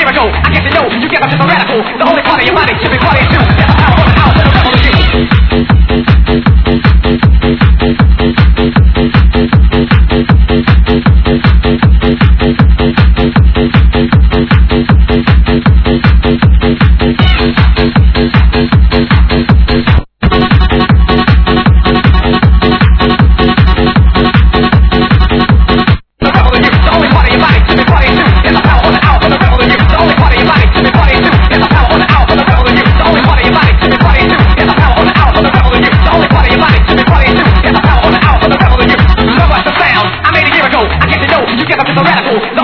year ago. I get to know you get up to the radical. The only part of your body should be party too. Get the power on the house and the rebel in you. I get to know you get up to the radical.